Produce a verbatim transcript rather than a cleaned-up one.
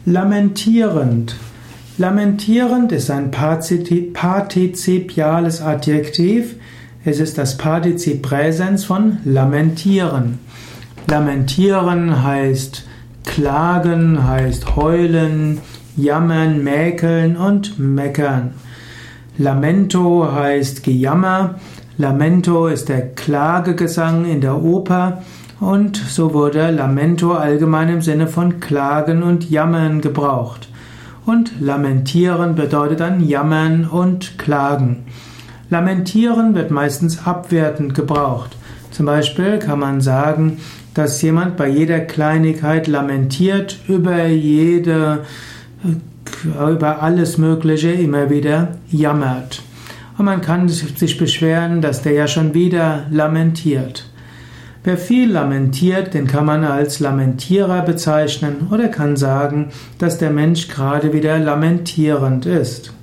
Lamentierend. Lamentierend ist ein partizipiales Adjektiv. Es ist das Partizip Präsens von lamentieren. Lamentieren heißt klagen, heißt heulen, jammern, mäkeln und meckern. Lamento heißt Gejammer. Lamento ist der Klagegesang in der Oper und so wurde Lamento allgemein im Sinne von Klagen und Jammern gebraucht. Und Lamentieren bedeutet dann Jammern und Klagen. Lamentieren wird meistens abwertend gebraucht. Zum Beispiel kann man sagen, dass jemand bei jeder Kleinigkeit lamentiert, über jede, über alles Mögliche immer wieder jammert. Und man kann sich beschweren, dass der ja schon wieder lamentiert. Wer viel lamentiert, den kann man als Lamentierer bezeichnen oder kann sagen, dass der Mensch gerade wieder lamentierend ist.